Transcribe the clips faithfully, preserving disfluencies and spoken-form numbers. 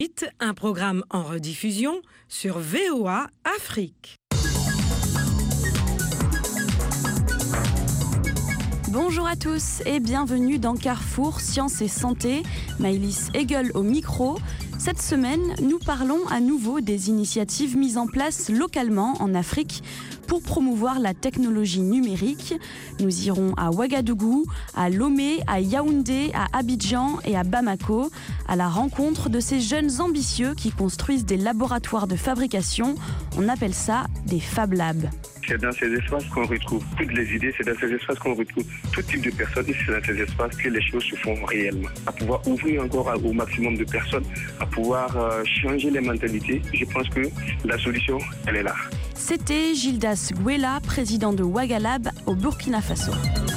Un programme en rediffusion sur V O A Afrique. Bonjour à tous et bienvenue dans Carrefour Sciences et Santé. Maëlys Hegel au micro. Cette semaine, nous parlons à nouveau des initiatives mises en place localement en Afrique pour promouvoir la technologie numérique. Nous irons à Ouagadougou, à Lomé, à Yaoundé, à Abidjan et à Bamako, à la rencontre de ces jeunes ambitieux qui construisent des laboratoires de fabrication. On appelle ça des Fab Labs. C'est dans ces espaces qu'on retrouve toutes les idées, c'est dans ces espaces qu'on retrouve tout type de personnes et c'est dans ces espaces que les choses se font réellement. À pouvoir ouvrir encore au maximum de personnes, à pouvoir euh, changer les mentalités, je pense que la solution, elle est là. C'était Gildas Gwela, président de Ouagalab au Burkina Faso.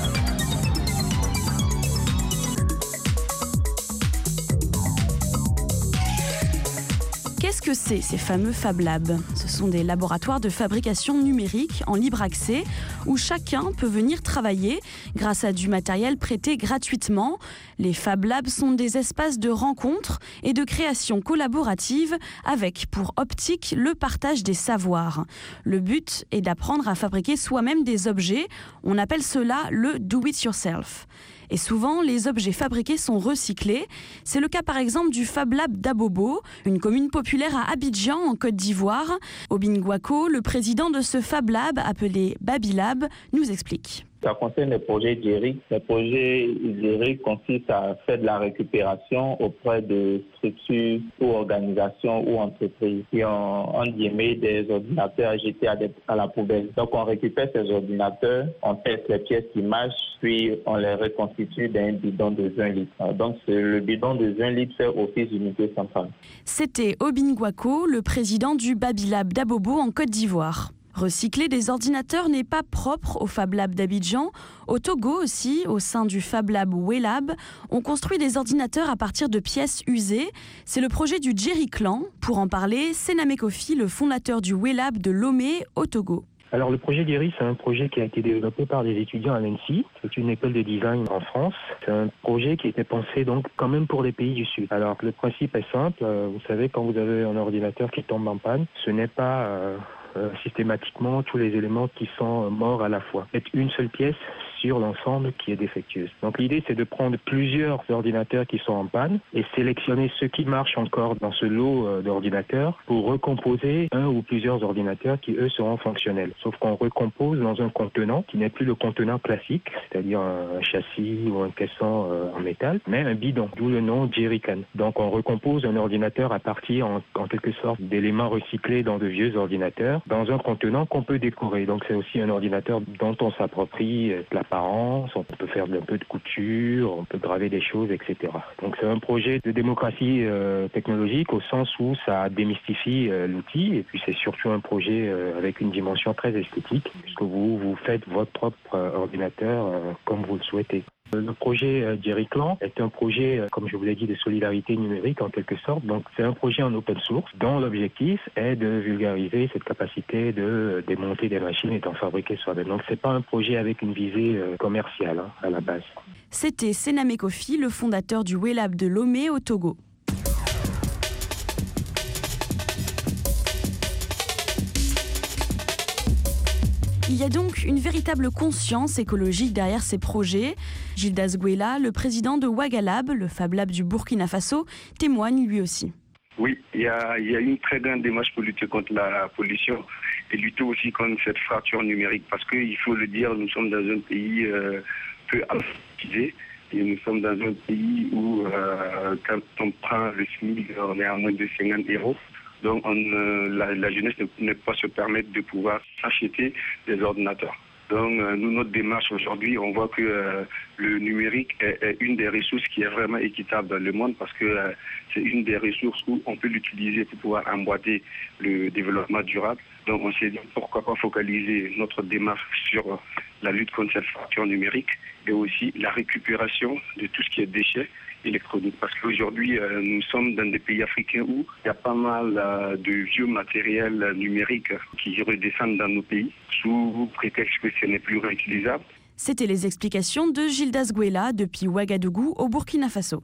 Qu'est-ce que c'est ces fameux Fab Labs ? Ce sont des laboratoires de fabrication numérique en libre accès où chacun peut venir travailler grâce à du matériel prêté gratuitement. Les Fab Labs sont des espaces de rencontre et de création collaborative avec pour optique le partage des savoirs. Le but est d'apprendre à fabriquer soi-même des objets. On appelle cela le do-it-yourself. Et souvent, les objets fabriqués sont recyclés. C'est le cas par exemple du Fab Lab d'Abobo, une commune populaire à Abidjan en Côte d'Ivoire. Obin Gwako, le président de ce Fab Lab appelé Babilab, nous explique. Ça concerne les projets d'Eric. Les projets d'Eric consistent à faire de la récupération auprès de structures ou organisations ou entreprises qui ont, en guillemets, des ordinateurs à jeter à, des, à la poubelle. Donc, on récupère ces ordinateurs, on teste les pièces qui marchent, puis on les reconstitue dans un bidon de vingt litres. Donc, le bidon de vingt litres fait office d'unité centrale. C'était Obin Gwako, le président du Babilab d'Abobo en Côte d'Ivoire. Recycler des ordinateurs n'est pas propre au Fab Lab d'Abidjan. Au Togo aussi, au sein du Fab Lab Welab, on construit des ordinateurs à partir de pièces usées. C'est le projet du Jerry Clan. Pour en parler, Sename Kofi, le fondateur du Welab de Lomé au Togo. Alors le projet Jerry, c'est un projet qui a été développé par des étudiants à l'E N S I. C'est une école de design en France. C'est un projet qui était pensé donc quand même pour les pays du Sud. Alors le principe est simple. Vous savez, quand vous avez un ordinateur qui tombe en panne, ce n'est pas... Euh Euh, systématiquement tous les éléments qui sont euh, morts à la fois. C'est une seule pièce sur l'ensemble qui est défectueuse. Donc l'idée, c'est de prendre plusieurs ordinateurs qui sont en panne et sélectionner ceux qui marchent encore dans ce lot euh, d'ordinateurs pour recomposer un ou plusieurs ordinateurs qui, eux, seront fonctionnels. Sauf qu'on recompose dans un contenant qui n'est plus le contenant classique, c'est-à-dire un châssis ou un caisson euh, en métal, mais un bidon, d'où le nom Jerrycan. Donc on recompose un ordinateur à partir, en, en quelque sorte, d'éléments recyclés dans de vieux ordinateurs, dans un contenant qu'on peut décorer. Donc c'est aussi un ordinateur dont on s'approprie l'apparence, on peut faire un peu de couture, on peut graver des choses, et cetera. Donc c'est un projet de démocratie euh, technologique au sens où ça démystifie euh, l'outil et puis c'est surtout un projet euh, avec une dimension très esthétique puisque vous, vous faites votre propre euh, ordinateur euh, comme vous le souhaitez. Le projet Jerry Clan est un projet, comme je vous l'ai dit, de solidarité numérique en quelque sorte. Donc c'est un projet en open source dont l'objectif est de vulgariser cette capacité de démonter des machines et d'en fabriquer soi-même. Donc c'est pas un projet avec une visée commerciale hein, à la base. C'était Sename Kofi, le fondateur du Welab de Lomé au Togo. Il y a donc une véritable conscience écologique derrière ces projets. Gildas Gwela, le président de Ouagalab, le Fab Lab du Burkina Faso, témoigne lui aussi. Oui, il y a, il y a une très grande démarche pour lutter contre la pollution et lutter aussi contre cette fracture numérique. Parce qu'il faut le dire, nous sommes dans un pays euh, peu alphabétisé et nous sommes dans un pays où euh, quand on prend le SMIC, on est à moins de cinquante euros. Donc on, euh, la, la jeunesse ne peut pas se permettre de pouvoir s'acheter des ordinateurs. Donc euh, nous, notre démarche aujourd'hui, on voit que euh, le numérique est, est une des ressources qui est vraiment équitable dans le monde parce que euh, c'est une des ressources où on peut l'utiliser pour pouvoir emboîter le développement durable. Donc on s'est dit pourquoi pas focaliser notre démarche sur euh, la lutte contre cette fracture numérique et aussi la récupération de tout ce qui est déchets électroniques. Parce qu'aujourd'hui, euh, nous sommes dans des pays africains où il y a pas mal euh, de vieux matériels euh, numériques qui redescendent dans nos pays sous prétexte que ce n'est plus réutilisable. C'était les explications de Gildas Gwela depuis Ouagadougou au Burkina Faso.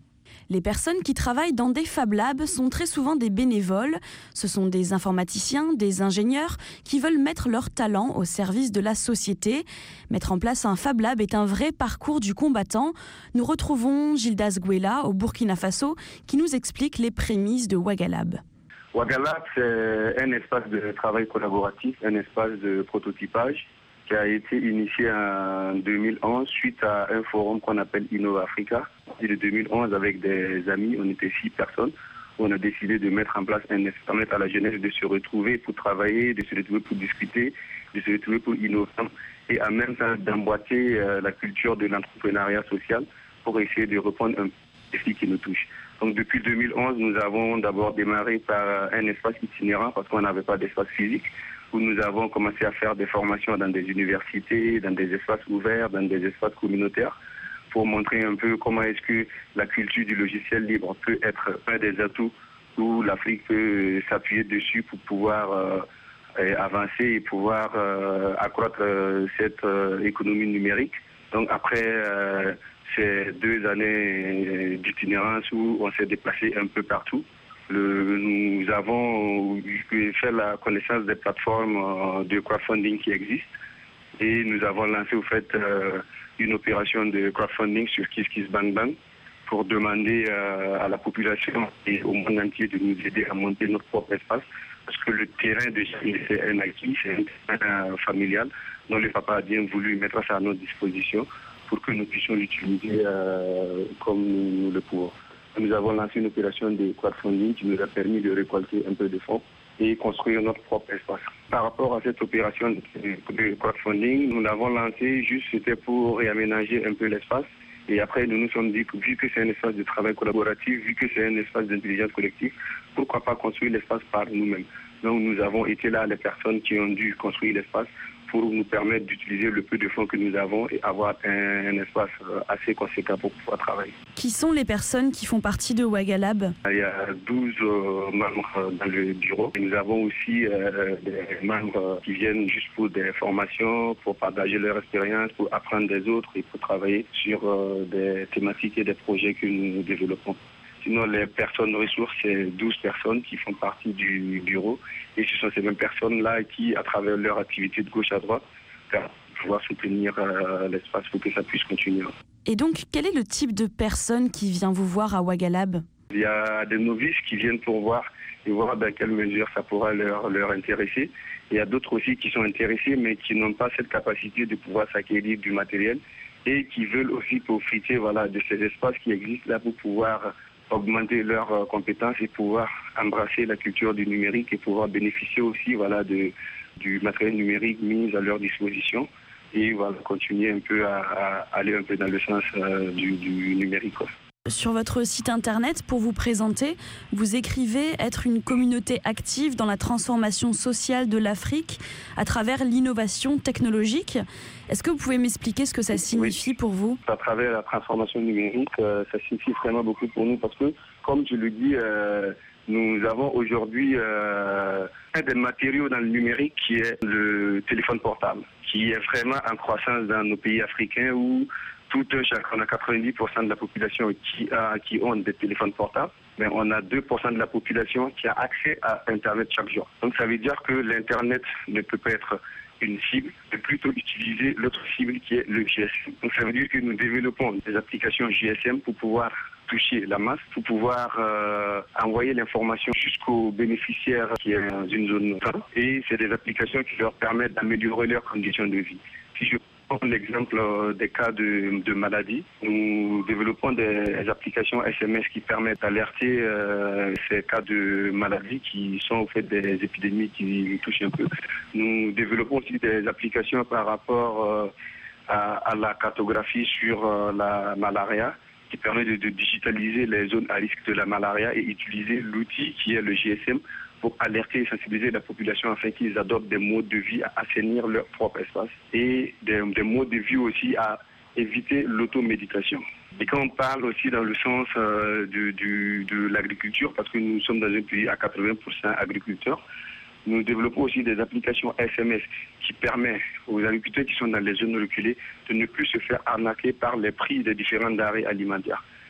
Les personnes qui travaillent dans des Fab Labs sont très souvent des bénévoles. Ce sont des informaticiens, des ingénieurs qui veulent mettre leur talent au service de la société. Mettre en place un Fab Lab est un vrai parcours du combattant. Nous retrouvons Gildas Gouela au Burkina Faso qui nous explique les prémices de Wagalab. Wagalab, c'est un espace de travail collaboratif, un espace de prototypage qui a été initié en deux mille onze suite à un forum qu'on appelle Innova Africa. En deux mille onze, avec des amis, on était six personnes, on a décidé de mettre en place un espace, permettre à la jeunesse de se retrouver pour travailler, de se retrouver pour discuter, de se retrouver pour innover et en même temps d'emboîter euh, la culture de l'entrepreneuriat social pour essayer de répondre à un défi qui nous touche. Donc depuis deux mille onze, nous avons d'abord démarré par un espace itinérant parce qu'on n'avait pas d'espace physique, où nous avons commencé à faire des formations dans des universités, dans des espaces ouverts, dans des espaces communautaires, pour montrer un peu comment est-ce que la culture du logiciel libre peut être un des atouts où l'Afrique peut s'appuyer dessus pour pouvoir euh, avancer et pouvoir euh, accroître euh, cette euh, économie numérique. Donc après euh, ces deux années d'itinérance où on s'est déplacé un peu partout, Le, nous avons fait la connaissance des plateformes de crowdfunding qui existent et nous avons lancé au fait euh, une opération de crowdfunding sur KissKissBankBank pour demander euh, à la population et au monde entier de nous aider à monter notre propre espace parce que le terrain déjà c'est un acquis, c'est un terrain familial dont le papa a bien voulu mettre ça à notre disposition pour que nous puissions l'utiliser euh, comme nous, nous le pouvons. Nous avons lancé une opération de crowdfunding qui nous a permis de récolter un peu de fonds et construire notre propre espace. Par rapport à cette opération de crowdfunding, nous l'avons lancé juste c'était pour réaménager un peu l'espace. Et après, nous nous sommes dit que vu que c'est un espace de travail collaboratif, vu que c'est un espace d'intelligence collective, pourquoi pas construire l'espace par nous-mêmes. Donc nous avons été là les personnes qui ont dû construire l'espace pour nous permettre d'utiliser le peu de fonds que nous avons et avoir un, un espace assez conséquent pour pouvoir travailler. Qui sont les personnes qui font partie de Wagalab ? Il y a douze euh, membres dans le bureau. Et nous avons aussi euh, des membres qui viennent juste pour des formations, pour partager leur expérience, pour apprendre des autres et pour travailler sur euh, des thématiques et des projets que nous développons. Sinon, les personnes ressources, c'est douze personnes qui font partie du bureau. Et ce sont ces mêmes personnes-là qui, à travers leur activité de gauche à droite, peuvent pouvoir soutenir euh, l'espace pour que ça puisse continuer. Et donc, quel est le type de personne qui vient vous voir à Wagalab ? Il y a des novices qui viennent pour voir et voir dans quelle mesure ça pourra leur, leur intéresser. Il y a d'autres aussi qui sont intéressés, mais qui n'ont pas cette capacité de pouvoir s'acquérir du matériel et qui veulent aussi profiter voilà, de ces espaces qui existent là pour pouvoir augmenter leurs compétences et pouvoir embrasser la culture du numérique et pouvoir bénéficier aussi voilà, de, du matériel numérique mis à leur disposition et voilà, continuer un peu à, à aller un peu dans le sens euh, du, du numérique. Quoi. Sur votre site internet, pour vous présenter, vous écrivez être une communauté active dans la transformation sociale de l'Afrique à travers l'innovation technologique. Est-ce que vous pouvez m'expliquer ce que ça signifie oui. pour vous ? À travers la transformation numérique, euh, ça signifie vraiment beaucoup pour nous parce que, comme je le dis, euh, nous avons aujourd'hui euh, un des matériaux dans le numérique qui est le téléphone portable, qui est vraiment en croissance dans nos pays africains où tout un chacun, on a quatre-vingt-dix pour cent de la population qui, a, qui ont des téléphones portables, mais on a deux pour cent de la population qui a accès à Internet chaque jour. Donc ça veut dire que l'Internet ne peut pas être une cible, mais plutôt utiliser l'autre cible qui est le G S M. Donc ça veut dire que nous développons des applications G S M pour pouvoir toucher la masse, pour pouvoir euh, envoyer l'information jusqu'aux bénéficiaires qui est dans une zone neutre. Et c'est des applications qui leur permettent d'améliorer leurs conditions de vie. Si je prends l'exemple des cas de, de maladie, nous développons des applications S M S qui permettent d'alerter euh, ces cas de maladie qui sont au fait des épidémies qui touchent un peu. Nous développons aussi des applications par rapport euh, à, à la cartographie sur euh, la malaria, qui permet de, de digitaliser les zones à risque de la malaria et utiliser l'outil qui est le G S M pour alerter et sensibiliser la population afin qu'ils adoptent des modes de vie à assainir leur propre espace et des, des modes de vie aussi à éviter l'automédication. Et quand on parle aussi dans le sens euh, de, du, de l'agriculture, parce que nous sommes dans un pays à quatre-vingts pour cent agriculteurs, nous développons aussi des applications S M S qui permettent aux agriculteurs qui sont dans les zones reculées de ne plus se faire arnaquer par les prix des différents denrées alimentaires.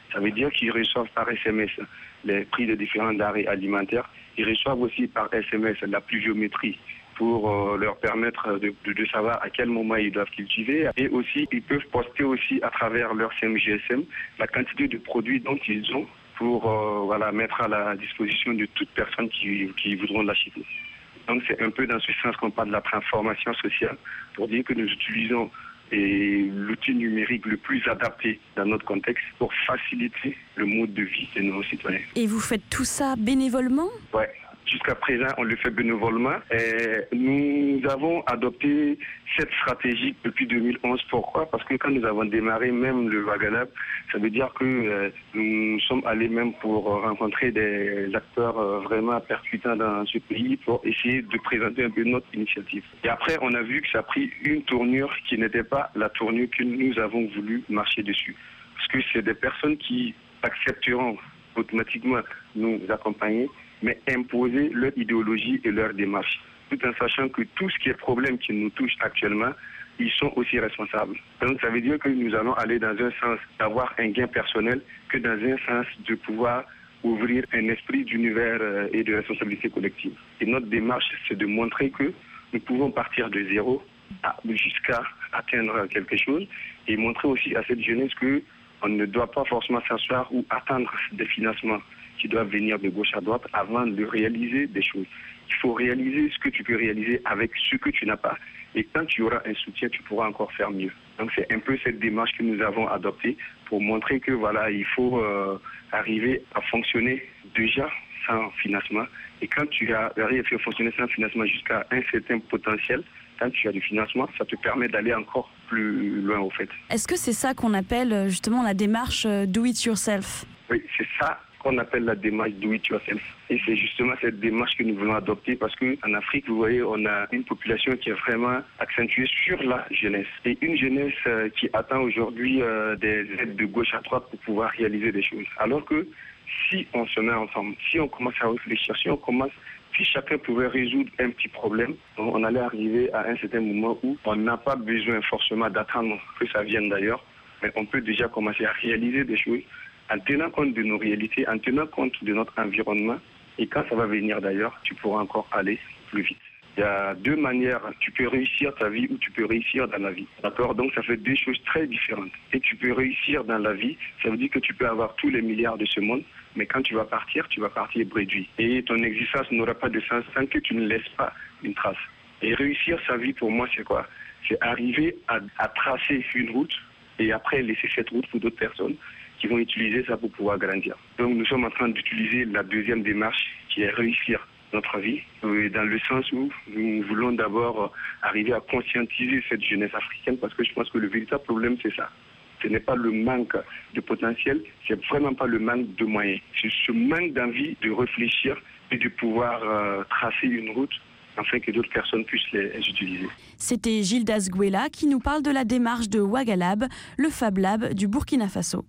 Ça veut dire qu'ils reçoivent par S M S les prix de différents denrées alimentaires. Ils reçoivent aussi par S M S la pluviométrie pour euh, leur permettre de, de, de savoir à quel moment ils doivent cultiver. Et aussi, ils peuvent poster aussi à travers leur C M G S M la quantité de produits dont ils ont pour euh, voilà, mettre à la disposition de toute personne qui, qui voudront l'acheter. Donc c'est un peu dans ce sens qu'on parle de la transformation sociale, pour dire que nous utilisons et l'outil numérique le plus adapté dans notre contexte pour faciliter le mode de vie de nos citoyens. Et vous faites tout ça bénévolement ? Oui. Jusqu'à présent, on le fait bénévolement. Et nous avons adopté cette stratégie depuis deux mille onze. Pourquoi ? Parce que quand nous avons démarré même le Wagalab, ça veut dire que euh, nous sommes allés même pour rencontrer des acteurs euh, vraiment percutants dans ce pays pour essayer de présenter un peu notre initiative. Et après, on a vu que ça a pris une tournure qui n'était pas la tournure que nous avons voulu marcher dessus. Parce que c'est des personnes qui accepteront automatiquement nous accompagner, mais imposer leur idéologie et leur démarche, tout en sachant que tout ce qui est problème qui nous touche actuellement, ils sont aussi responsables. Donc ça veut dire que nous allons aller dans un sens d'avoir un gain personnel que dans un sens de pouvoir ouvrir un esprit d'univers et de responsabilité collective. Et notre démarche, c'est de montrer que nous pouvons partir de zéro jusqu'à atteindre quelque chose et montrer aussi à cette jeunesse que on ne doit pas forcément s'asseoir ou attendre des financements qui doivent venir de gauche à droite avant de réaliser des choses. Il faut réaliser ce que tu peux réaliser avec ce que tu n'as pas. Et quand tu auras un soutien, tu pourras encore faire mieux. Donc c'est un peu cette démarche que nous avons adoptée pour montrer que voilà, il faut euh, arriver à fonctionner déjà sans financement. Et quand tu arrives à fonctionner sans financement jusqu'à un certain potentiel, quand tu as du financement, ça te permet d'aller encore plus loin au fait. Est-ce que c'est ça qu'on appelle justement la démarche do it yourself ? Oui, c'est ça qu'on appelle la démarche do it yourself. Et c'est justement cette démarche que nous voulons adopter parce qu'en Afrique, vous voyez, on a une population qui est vraiment accentuée sur la jeunesse. Et une jeunesse euh, qui attend aujourd'hui euh, des aides de gauche à droite pour pouvoir réaliser des choses. Alors que si on se met ensemble, si on commence à réfléchir, si on commence, si chacun pouvait résoudre un petit problème, on allait arriver à un certain moment où on n'a pas besoin forcément d'attendre que ça vienne d'ailleurs, mais on peut déjà commencer à réaliser des choses en tenant compte de nos réalités, en tenant compte de notre environnement. Et quand ça va venir d'ailleurs, tu pourras encore aller plus vite. Il y a deux manières. Tu peux réussir ta vie ou tu peux réussir dans la vie. D'accord ? Donc ça fait deux choses très différentes. Et tu peux réussir dans la vie, ça veut dire que tu peux avoir tous les milliards de ce monde, mais quand tu vas partir, tu vas partir réduit. Et ton existence n'aura pas de sens tant que tu ne laisses pas une trace. Et réussir sa vie, pour moi, c'est quoi ? C'est arriver à, à tracer une route et après laisser cette route pour d'autres personnes qui vont utiliser ça pour pouvoir grandir. Donc nous sommes en train d'utiliser la deuxième démarche qui est réussir notre vie, dans le sens où nous voulons d'abord arriver à conscientiser cette jeunesse africaine parce que je pense que le véritable problème c'est ça. Ce n'est pas le manque de potentiel, c'est vraiment pas le manque de moyens. C'est ce manque d'envie de réfléchir et de pouvoir euh, tracer une route afin que d'autres personnes puissent les, les utiliser. C'était Gildas Gouela qui nous parle de la démarche de Wagalab, le Fab Lab du Burkina Faso.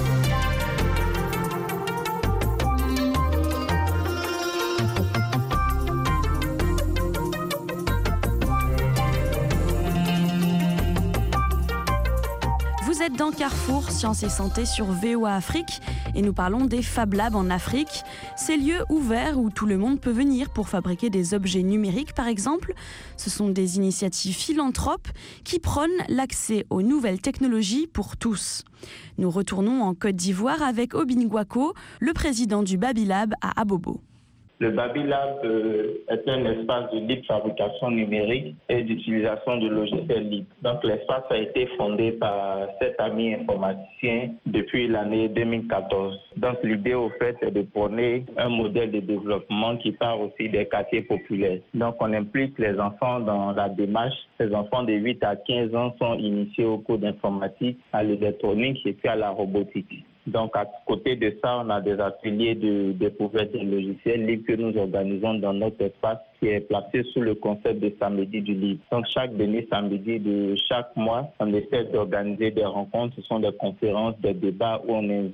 Vous êtes dans Carrefour Sciences et Santé sur V O A Afrique et nous parlons des Fab Labs en Afrique. Ces lieux ouverts où tout le monde peut venir pour fabriquer des objets numériques par exemple. Ce sont des initiatives philanthropes qui prônent l'accès aux nouvelles technologies pour tous. Nous retournons en Côte d'Ivoire avec Obin Gwako, le président du Babilab à Abobo. Le Babilab euh, est un espace de libre fabrication numérique et d'utilisation de logiciels libres. Donc l'espace a été fondé par sept amis informaticiens depuis l'année deux mille quatorze. Donc l'idée au fait est de prôner un modèle de développement qui part aussi des quartiers populaires. Donc on implique les enfants dans la démarche. Les enfants de huit à quinze ans sont initiés au cours d'informatique, à l'électronique et puis à la robotique. Donc, à côté de ça, on a des ateliers de découverte des logiciels libres que nous organisons dans notre espace qui est placé sous le concept de samedi du libre. Donc, chaque dernier samedi de chaque mois, on essaie d'organiser des rencontres. Ce sont des conférences, des débats où on invite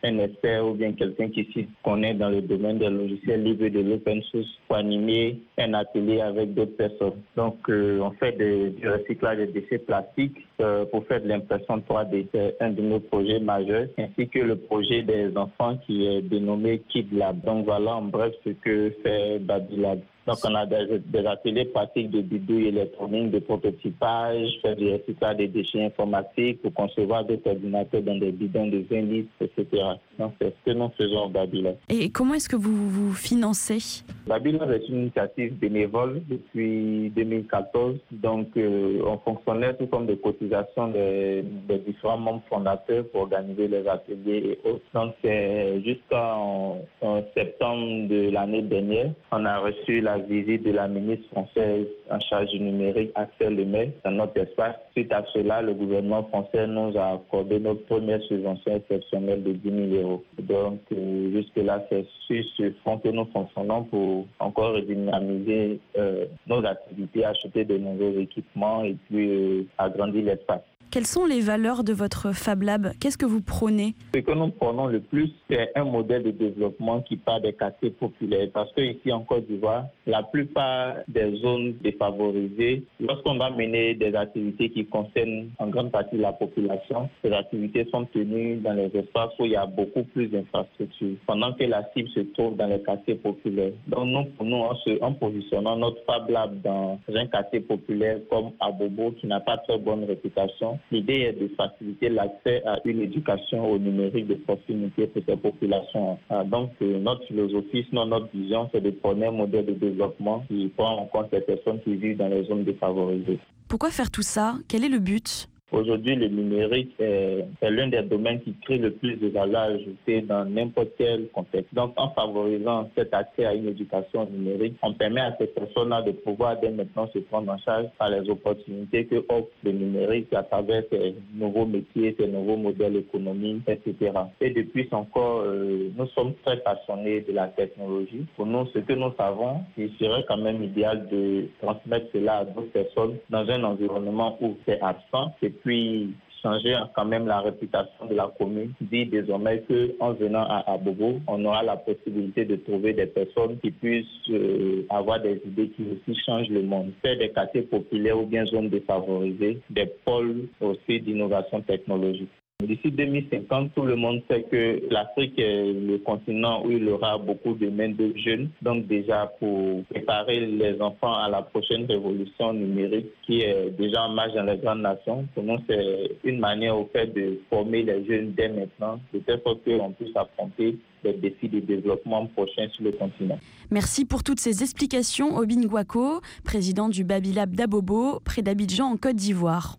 un expert ou bien quelqu'un qui s'y connaît dans le domaine des logiciels libres et de l'open source pour animer un atelier avec d'autres personnes. Donc, euh, on fait de, du recyclage des déchets plastiques euh, pour faire de l'impression trois D. C'est un de nos projets majeurs, ainsi que le projet des enfants qui est dénommé KidLab. Donc, voilà en bref ce que fait Babylab. Donc, on a des, des ateliers pratiques de bidouille électronique, de prototypage, faire du recyclage des déchets informatiques pour concevoir des ordinateurs dans des bidons de vingt litres, et cetera. Donc, c'est ce que nous faisons au Babylab. Et comment est-ce que vous vous financez? Babylab est une initiative bénévole depuis deux mille quatorze. Donc, euh, on fonctionnait sous forme de cotisation des, des différents membres fondateurs pour organiser les ateliers et autres. Donc, c'est jusqu'en en septembre de l'année dernière, on a reçu la visite de la ministre française en charge du numérique, Axel Lemay, dans notre espace. Suite à cela, le gouvernement français nous a accordé notre première subvention exceptionnelle de dix mille euros. Donc, euh, jusque-là, c'est sur ce front que nous fonctionnons pour encore dynamiser euh, nos activités, acheter de nouveaux équipements et puis euh, agrandir l'espace. Quelles sont les valeurs de votre Fab Lab? Qu'est-ce que vous prônez? Ce que nous prenons le plus, c'est un modèle de développement qui part des quartiers populaires. Parce qu'ici, en Côte d'Ivoire, la plupart des zones défavorisées, lorsqu'on va mener des activités qui concernent en grande partie la population, ces activités sont tenues dans les espaces où il y a beaucoup plus d'infrastructures, pendant que la cible se trouve dans les quartiers populaires. Donc, nous, pour nous, en, se, en positionnant notre Fab Lab dans un quartier populaire comme Abobo, qui n'a pas très bonne réputation, l'idée est de faciliter l'accès à une éducation au numérique de proximité pour ces populations. Donc, notre philosophie, sinon notre vision, c'est de prôner un modèle de développement qui prend en compte les personnes qui vivent dans les zones défavorisées. Pourquoi faire tout ça? Quel est le but? Aujourd'hui, le numérique est, est l'un des domaines qui crée le plus de valeur ajoutée dans n'importe quel contexte. Donc, en favorisant cet accès à une éducation numérique, on permet à ces personnes-là de pouvoir dès maintenant se prendre en charge par les opportunités que offre le numérique à travers ces nouveaux métiers, ces nouveaux modèles économiques, et cetera. Et de plus encore, euh, nous sommes très passionnés de la technologie. Pour nous, ce que nous savons, il serait quand même idéal de transmettre cela à d'autres personnes dans un environnement où c'est absent. Et puis changer quand même la réputation de la commune, dit désormais qu'en venant à Abobo, on aura la possibilité de trouver des personnes qui puissent euh, avoir des idées qui aussi changent le monde. Faire des quartiers populaires ou bien zones défavorisées, des pôles aussi d'innovation technologique. D'ici deux mille cinquante, tout le monde sait que l'Afrique est le continent où il y aura beaucoup de main-d'œuvre jeunes. Donc déjà, pour préparer les enfants à la prochaine révolution numérique qui est déjà en marche dans les grandes nations, pour nous, c'est une manière au fait de former les jeunes dès maintenant, de telle sorte qu'on puisse affronter les défis de développement prochains sur le continent. Merci pour toutes ces explications, Obin Gwako, président du Babylab d'Abobo, près d'Abidjan en Côte d'Ivoire.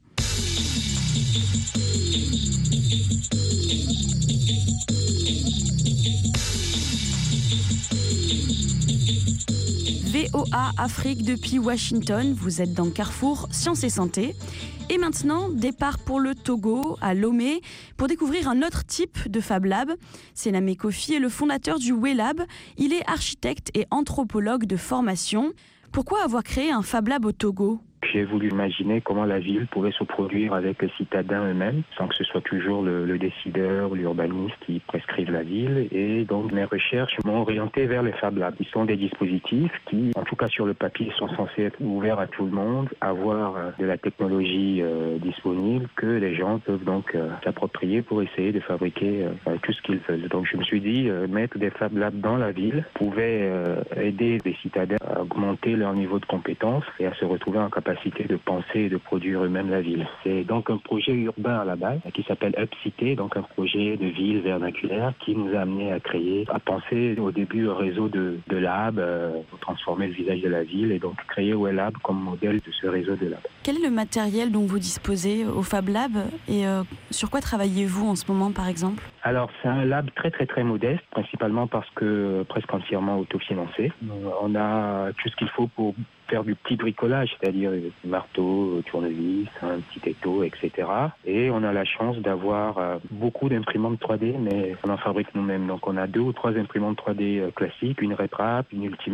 V O A Afrique depuis Washington, vous êtes dans Carrefour Sciences et Santé. Et maintenant, départ pour le Togo, à Lomé, pour découvrir un autre type de Fab Lab. Sename Kofi est le fondateur du WeLab. Il est architecte et anthropologue de formation. Pourquoi avoir créé un Fab Lab au Togo ? J'ai voulu imaginer comment la ville pouvait se produire avec les citadins eux-mêmes, sans que ce soit toujours le, le décideur, l'urbaniste qui prescrive la ville. Et donc mes recherches m'ont orienté vers les Fab Labs. Ils sont des dispositifs qui, en tout cas sur le papier, sont censés être ouverts à tout le monde, avoir de la technologie euh, disponible que les gens peuvent donc euh, s'approprier pour essayer de fabriquer euh, tout ce qu'ils veulent. Donc je me suis dit, euh, mettre des Fab Labs dans la ville pouvait euh, aider les citadins à augmenter leur niveau de compétence et à se retrouver en capacité de penser et de produire eux-mêmes la ville. C'est donc un projet urbain à la base qui s'appelle UpCité, donc un projet de ville vernaculaire qui nous a amené à créer, à penser au début un réseau de, de labs euh, pour transformer le visage de la ville et donc créer WeLab comme modèle de ce réseau de labs. Quel est le matériel dont vous disposez au Fab Lab et euh, sur quoi travaillez-vous en ce moment par exemple ? Alors c'est un lab très très très modeste, principalement parce que presque entièrement autofinancé. On a tout ce qu'il faut pour faire du petit bricolage, c'est-à-dire marteau, tournevis, un petit étau, et cetera. Et on a la chance d'avoir euh, beaucoup d'imprimantes trois D, mais on en fabrique nous-mêmes. Donc on a deux ou trois imprimantes trois D euh, classiques, une RepRap, une Ultimaker,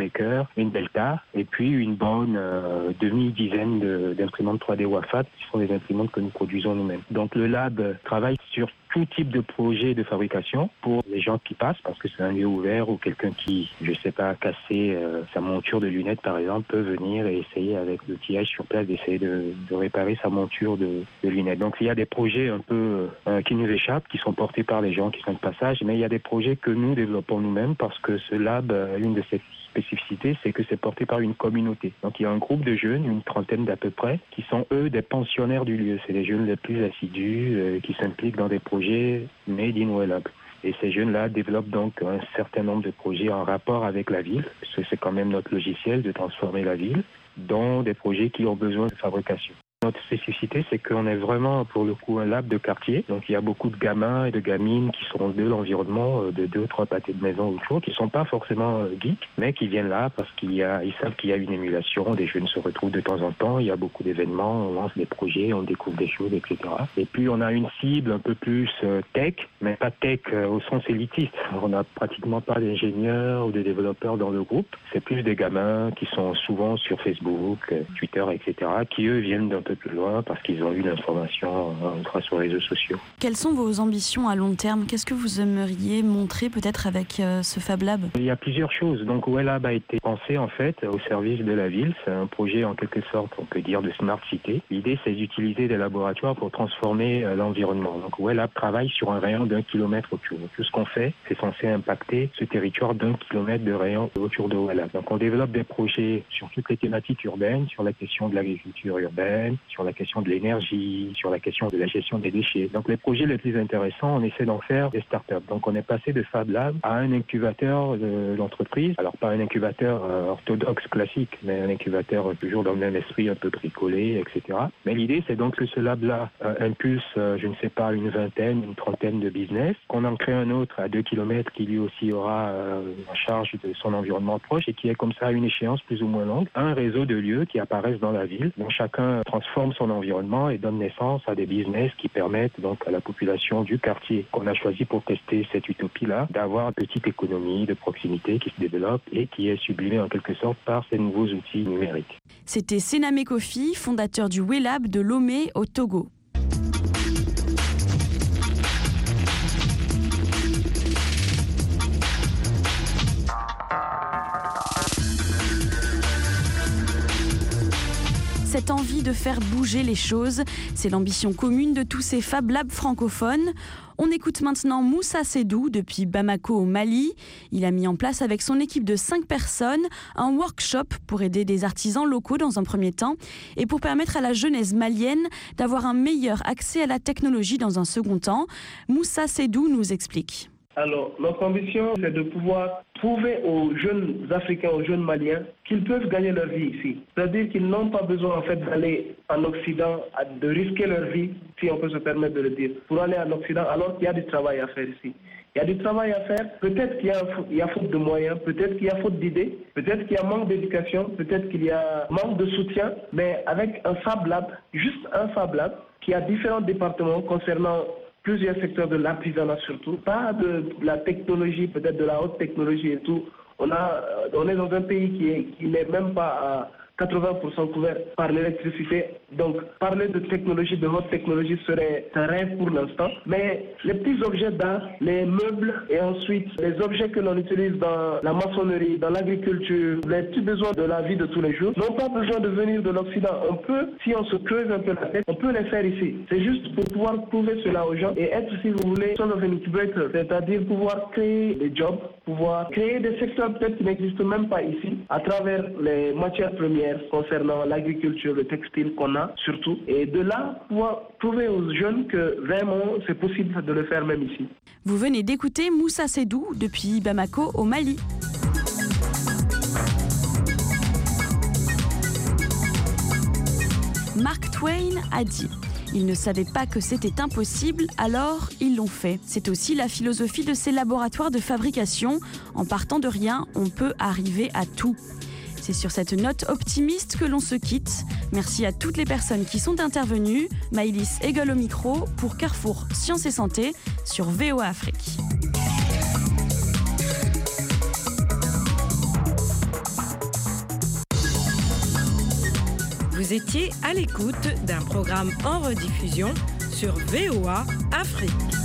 ordinateur, une Delta et puis une bonne euh, demi-dizaine de, d'imprimantes trois D Wafat, qui sont des imprimantes que nous produisons nous-mêmes. Donc le lab travaille sur tout type de projet de fabrication pour les gens qui passent, parce que c'est un lieu ouvert où quelqu'un qui, je sais pas, a cassé euh, sa monture de lunettes par exemple, peut venir et essayer avec l'outillage sur place d'essayer de, de réparer sa monture de, de lunettes. Donc il y a des projets un peu euh, qui nous échappent, qui sont portés par les gens qui sont de passage, mais il y a des projets que nous développons nous-mêmes parce que ce lab, euh, une de ses spécificités, c'est que c'est porté par une communauté. Donc il y a un groupe de jeunes, une trentaine d'à peu près, qui sont eux des pensionnaires du lieu. C'est les jeunes les plus assidus euh, qui s'impliquent dans des projets made in WellUp. Et ces jeunes-là développent donc un certain nombre de projets en rapport avec la ville, parce que c'est quand même notre logiciel de transformer la ville, dont des projets qui ont besoin de fabrication. Notre spécificité, c'est qu'on est vraiment, pour le coup, un lab de quartier. Donc, il y a beaucoup de gamins et de gamines qui sont de l'environnement, de deux, trois pâtés de maison autour, qui ne sont pas forcément geeks, mais qui viennent là parce qu'ils y a, ils savent qu'il y a une émulation. Des jeunes se retrouvent de temps en temps. Il y a beaucoup d'événements. On lance des projets, on découvre des choses, et cetera. Et puis, on a une cible un peu plus tech, mais pas tech au sens élitiste. On n'a pratiquement pas d'ingénieurs ou de développeurs dans le groupe. C'est plus des gamins qui sont souvent sur Facebook, Twitter, et cetera, qui, eux, viennent d'un peu plus loin parce qu'ils ont eu l'information grâce aux réseaux sociaux. Quelles sont vos ambitions à long terme ? Qu'est-ce que vous aimeriez montrer peut-être avec euh, ce Fab Lab ? Il y a plusieurs choses. Donc WellUp a été pensé en fait au service de la ville. C'est un projet en quelque sorte, on peut dire, de smart city. L'idée, c'est d'utiliser des laboratoires pour transformer euh, l'environnement. Donc WellUp travaille sur un rayon d'un kilomètre autour. Tout ce qu'on fait, c'est censé impacter ce territoire d'un kilomètre de rayon autour de WellUp. Donc on développe des projets sur toutes les thématiques urbaines, sur la question de l'agriculture urbaine, sur la question de l'énergie, sur la question de la gestion des déchets. Donc les projets les plus intéressants, on essaie d'en faire des startups. Donc on est passé de Fab Lab à un incubateur de l'entreprise. Alors pas un incubateur euh, orthodoxe classique, mais un incubateur euh, toujours dans le même esprit, un peu bricolé, et cetera. Mais l'idée, c'est donc que ce lab-là euh, impulse, euh, je ne sais pas, une vingtaine, une trentaine de business, qu'on en crée un autre à deux kilomètres qui lui aussi aura euh, en charge de son environnement proche et qui est comme ça à une échéance plus ou moins longue, un réseau de lieux qui apparaissent dans la ville, dont chacun transforme son environnement et donne naissance à des business qui permettent donc à la population du quartier qu'on a choisi pour tester cette utopie-là d'avoir une petite économie de proximité qui se développe et qui est sublimée en quelque sorte par ces nouveaux outils numériques. C'était Sename Kofi, fondateur du WellUp de Lomé au Togo. Cette envie de faire bouger les choses, c'est l'ambition commune de tous ces Fab Labs francophones. On écoute maintenant Moussa Sedou depuis Bamako au Mali. Il a mis en place avec son équipe de cinq personnes un workshop pour aider des artisans locaux dans un premier temps et pour permettre à la jeunesse malienne d'avoir un meilleur accès à la technologie dans un second temps. Moussa Sedou nous explique. Alors, notre ambition, c'est de pouvoir prouver aux jeunes Africains, aux jeunes Maliens, qu'ils peuvent gagner leur vie ici. C'est-à-dire qu'ils n'ont pas besoin, en fait, d'aller en Occident, de risquer leur vie, si on peut se permettre de le dire, pour aller en Occident, alors qu'il y a du travail à faire ici. Il y a du travail à faire. Peut-être qu'il y a, il y a faute de moyens, peut-être qu'il y a faute d'idées, peut-être qu'il y a manque d'éducation, peut-être qu'il y a manque de soutien, mais avec un Fab Lab, juste un Fab Lab, qui a différents départements concernant plusieurs secteurs de l'artisanat surtout, pas de la technologie, peut-être de la haute technologie et tout. On, a, on est dans un pays qui est, qui n'est même pas à quatre-vingts pour cent couvert par l'électricité. Donc, parler de technologie, de haute technologie serait un rêve pour l'instant. Mais les petits objets d'art, les meubles et ensuite les objets que l'on utilise dans la maçonnerie, dans l'agriculture, les petits besoins de la vie de tous les jours, n'ont pas besoin de venir de l'Occident. On peut, si on se creuse un peu la tête, on peut les faire ici. C'est juste pour pouvoir prouver cela aux gens et être, si vous voulez, sort of an incubator, c'est-à-dire pouvoir créer des jobs, pouvoir créer des secteurs peut-être qui n'existent même pas ici, à travers les matières premières concernant l'agriculture, le textile qu'on a surtout, et de là pouvoir prouver aux jeunes que vraiment c'est possible de le faire même ici. Vous venez d'écouter Moussa Sedou depuis Bamako au Mali. Mark Twain a dit « Ils ne savaient pas que c'était impossible, alors ils l'ont fait ». C'est aussi la philosophie de ces laboratoires de fabrication. En partant de rien, on peut arriver à tout. C'est sur cette note optimiste que l'on se quitte. Merci à toutes les personnes qui sont intervenues. Maïlis Egol au micro pour Carrefour Sciences et Santé sur V O A Afrique. Vous étiez à l'écoute d'un programme en rediffusion sur V O A Afrique.